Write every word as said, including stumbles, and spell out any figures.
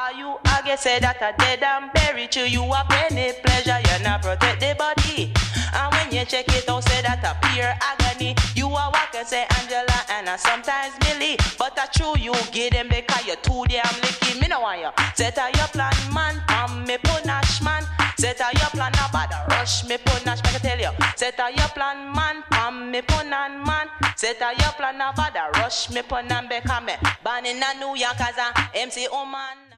Are you, I guess, say that a dead and buried to you a penny pleasure, you not protect the body. And when you check it out, say that a pure agony. You are walking, say Angela, and uh, sometimes Millie. But I true you give them because you're too damn licky. Me no want you. Set a your plan, man, um, me punash, man. Set a your plan, about a rush, me punash, me can tell you. Set a your plan, man, um, me punan, man. Set a your plan, about a rush, me punan, because me born in a New York as a M C woman.